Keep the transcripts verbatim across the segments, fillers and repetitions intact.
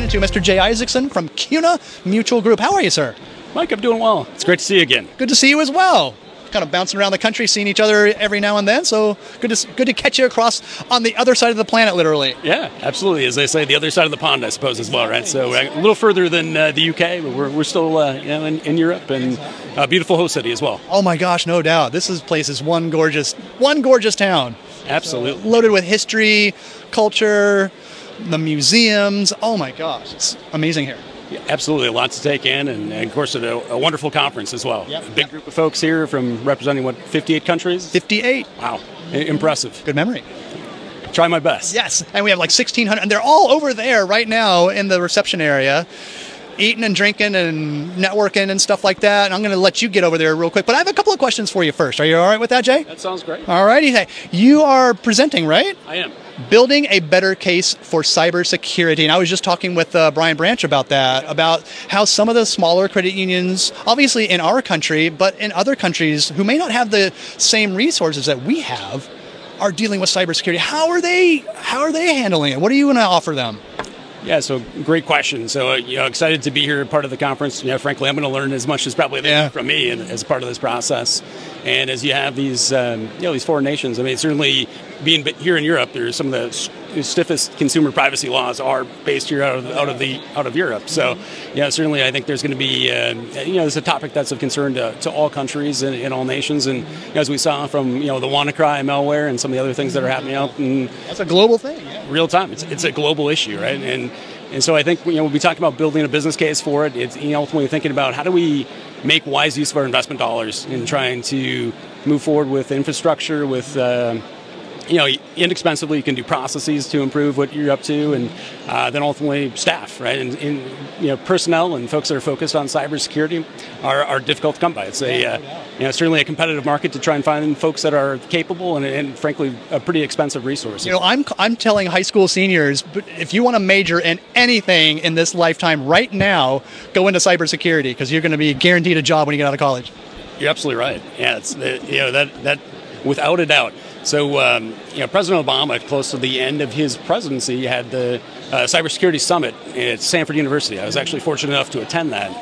to Mister Jay Isaacson from CUNA Mutual Group. How are you, sir? Mike, I'm doing well. It's great to see you again. Good to see you as well. Kind of bouncing around the country, seeing each other every now and then, so good to good to catch you across on the other side of the planet, literally. Yeah, absolutely. As they say, the other side of the pond, I suppose, as well, right? So uh, a little further than uh, the U K, but we're, we're still uh, you know, in, in Europe, and a beautiful host city as well. Oh my gosh, no doubt. This is, place is one gorgeous, one gorgeous town. Absolutely. So, loaded with history, culture, the museums. Oh my gosh, it's amazing here. Yeah, absolutely, a lot to take in, and, and of course, a, a wonderful conference as well. Yep. A big group of folks here from representing, what, fifty-eight countries? fifty-eight. Wow, I- impressive. Good memory. Try my best. Yes, and we have like sixteen hundred, and they're all over there right now in the reception area, eating and drinking and networking and stuff like that. And I'm going to let you get over there real quick, but I have a couple of questions for you first. Are you all right with that, Jay? That sounds great. All righty. Hey, you are presenting, right? I am. Building a better case for cybersecurity. And I was just talking with uh, Brian Branch about that, about how some of the smaller credit unions, obviously in our country, but in other countries who may not have the same resources that we have, are dealing with cybersecurity. How are they? How are they handling it? What are you going to offer them? Yeah, so great question. So, uh, you know, excited to be here, part of the conference. You know, frankly, I'm going to learn as much as probably they Yeah. from me and, as part of this process. And as you have these, um, you know, these foreign nations, I mean, certainly being here in Europe, there's some of the s- stiffest consumer privacy laws are based here out of out of the out of Europe. So, yeah, certainly I think there's going to be, uh, you know, it's a topic that's of concern to, to all countries and, and all nations. And you know, as we saw from, you know, the WannaCry malware and some of the other things that are happening out in That's a global thing. Yeah. real time, it's it's a global issue, right? And and so I think, you know, when we talk about building a business case for it, it's, you know, ultimately thinking about how do we make wise use of our investment dollars in trying to move forward with infrastructure, with uh, you know, inexpensively you can do processes to improve what you're up to, and uh, then ultimately staff, right? And, and you know, personnel and folks that are focused on cybersecurity are, are difficult to come by. It's a uh, you know, certainly a competitive market to try and find folks that are capable and, and frankly, a pretty expensive resource. You know, I'm I'm telling high school seniors, but if you want to major in anything in this lifetime right now, go into cybersecurity because you're going to be guaranteed a job when you get out of college. You're absolutely right. Yeah, it's uh, you know that that without a doubt. So, um, you know, President Obama, close to the end of his presidency, had the uh, Cybersecurity Summit at Stanford University. I was actually fortunate enough to attend that.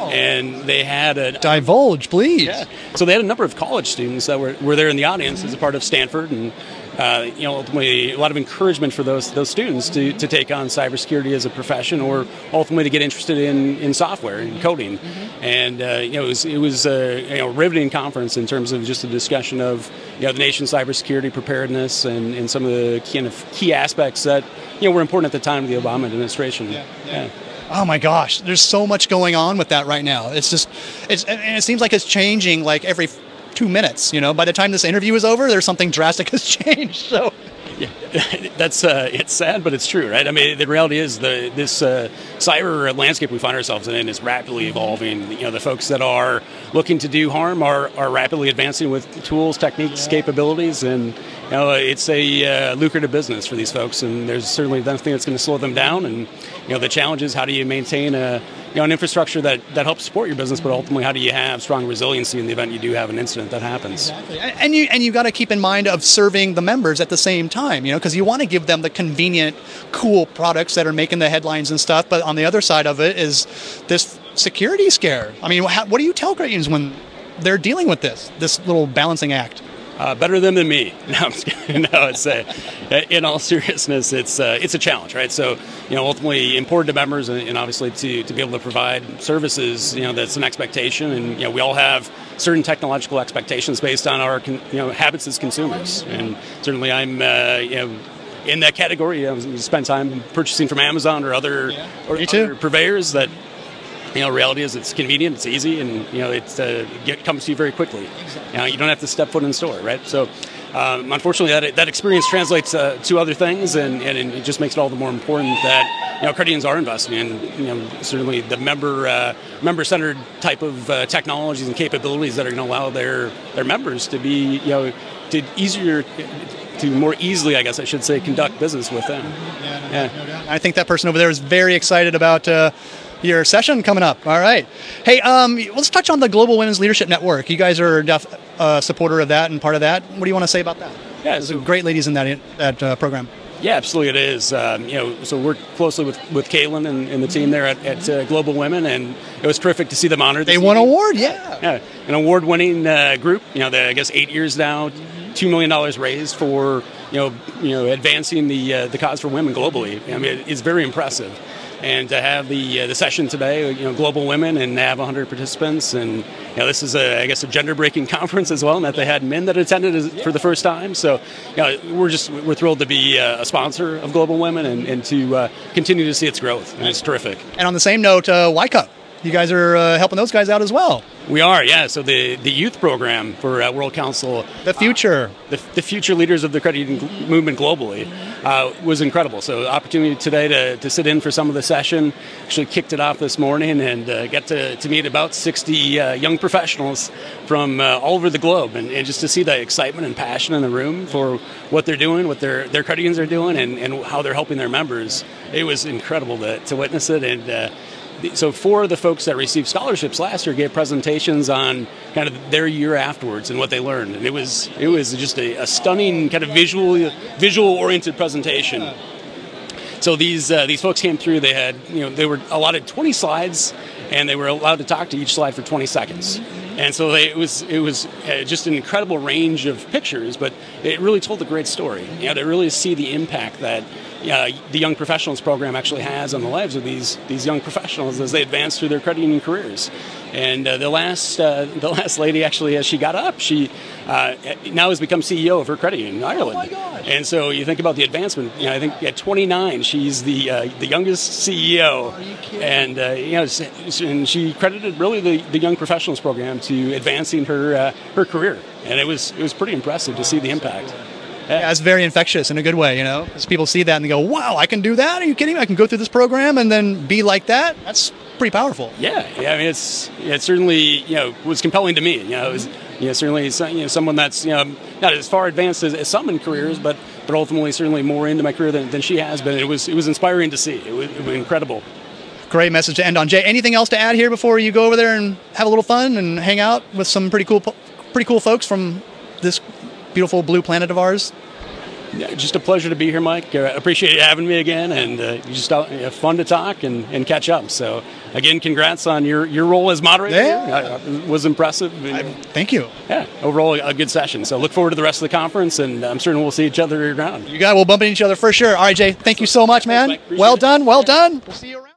And they had a... Divulge, please. Yeah. So they had a number of college students that were, were there in the audience as a part of Stanford. And, uh, you know, ultimately a lot of encouragement for those those students to, to take on cybersecurity as a profession or ultimately to get interested in, in software and coding. Mm-hmm. And, uh, you know, it was, it was a you know, riveting conference in terms of just a discussion of, you know, the nation's cybersecurity preparedness and, and some of the kind of key aspects that, you know, were important at the time of the Obama administration. Yeah. yeah. yeah. Oh my gosh, there's so much going on with that right now. It's just, it's, and it seems like it's changing like every two minutes. You know, by the time this interview is over, there's something drastic has changed. So, yeah, that's uh, it's sad, but it's true, right? I mean, the reality is the this uh, cyber landscape we find ourselves in is rapidly evolving. You know, the folks that are looking to do harm are are rapidly advancing with tools, techniques, yeah. capabilities, and you know, it's a uh, lucrative business for these folks. And there's certainly nothing that's going to slow them down. And you know, the challenge is how do you maintain a you know an infrastructure that, that helps support your business, but ultimately how do you have strong resiliency in the event you do have an incident that happens? Exactly. And you and you got to keep in mind of serving the members at the same time, you know, because you want to give them the convenient, cool products that are making the headlines and stuff. But on the other side of it is this security scare. I mean, how, what do you tell credit unions when they're dealing with this this little balancing act? Uh, better them than me. No, I'm just kidding. No, it's uh, in all seriousness, it's uh, it's a challenge, right? So, you know, ultimately important to members, and, and obviously to, to be able to provide services, you know, that's an expectation, and you know, we all have certain technological expectations based on our you know habits as consumers, and certainly I'm uh, you know. in that category. You know, you spend time purchasing from Amazon or other yeah, or other purveyors that. You know, reality is it's convenient, it's easy, and you know it uh, get, comes to you very quickly. Exactly. You know, you don't have to step foot in the store, right? So, um, unfortunately, that that experience translates uh, to other things, and, and it just makes it all the more important that you know credit unions are investing in. You know, certainly the member uh, member-centered type of uh, technologies and capabilities that are going to allow their their members to be you know to easier. to more easily, I guess I should say, conduct business with them. Yeah, no, yeah. No doubt. I think that person over there is very excited about uh, your session coming up. All right. Hey, um, let's touch on the Global Women's Leadership Network. You guys are a def- uh, supporter of that and part of that. What do you want to say about that? Yeah, There's so, great ladies in that that uh, program. Yeah, absolutely, it is. Um, you know, so we're closely with with Caitlin and, and the team there at, at uh, Global Women, and it was terrific to see them honored. They won an award, yeah. Yeah, an award-winning uh, group. You know, they, I guess eight years now, two million dollars raised for you know you know advancing the uh, the cause for women globally. I mean, it's very impressive. And to have the uh, the session today, you know, Global Women, and have one hundred participants, and you know, this is a, I guess, a gender-breaking conference as well, and that they had men that attended as, for the first time. So, you know, we're just we're thrilled to be uh, a sponsor of Global Women and, and to uh, continue to see its growth, and it's terrific. And on the same note, uh, Y Cup, you guys are uh, helping those guys out as well. We are, yeah. So the, the youth program for uh, World Council, the future, uh, the, the future leaders of the credit union movement globally, uh, was incredible. So the opportunity today to, to sit in for some of the session, actually kicked it off this morning, and uh, got to, to meet about sixty uh, young professionals from uh, all over the globe, and, and just to see the excitement and passion in the room for what they're doing, what their their credit unions are doing, and, and how they're helping their members. It was incredible to, to witness it. And uh, So four of the folks that received scholarships last year gave presentations on kind of their year afterwards and what they learned, and it was it was just a, a stunning kind of visual visual oriented presentation. So these uh, these folks came through. They had you know they were allotted twenty slides, and they were allowed to talk to each slide for twenty seconds. And so they, it was it was uh, just an incredible range of pictures, but it really told a great story. You know, to really see the impact that uh, the Young Professionals program actually has on the lives of these these young professionals as they advance through their credit union careers. And uh, the last uh, the last lady actually, as she got up, she uh, now has become C E O of her credit union in Ireland. Oh my gosh! And so you think about the advancement. You know, I think at twenty-nine, she's the uh, the youngest C E O. Are you kidding? And uh, you know, and she credited really the, the Young Professionals program to advancing her uh, her career, and it was it was pretty impressive to see the impact. Yeah. Yeah, it's very infectious in a good way, you know, because people see that and they go, "Wow, I can do that? Are you kidding me? I can go through this program and then be like that." That's pretty powerful. Yeah, yeah. I mean, it's it certainly you know was compelling to me. You know, it was you know certainly you know someone that's you know not as far advanced as, as some in careers, but but ultimately certainly more into my career than, than she has been. It was it was inspiring to see. It was, it was incredible. Great message to end on, Jay. Anything else to add here before you go over there and have a little fun and hang out with some pretty cool, pretty cool folks from this beautiful blue planet of ours? Yeah, just a pleasure to be here, Mike. I uh, appreciate you having me again, and uh, just uh, fun to talk and, and catch up. So, again, congrats on your, your role as moderator. Yeah. Here. It was impressive. I, thank you. Yeah, overall a good session. So, look forward to the rest of the conference, and I'm certain we'll see each other around. You got it. We'll bump into each other for sure. All right, Jay. Thank you so much, man. Thanks, well it. done. Well done. We'll see you around.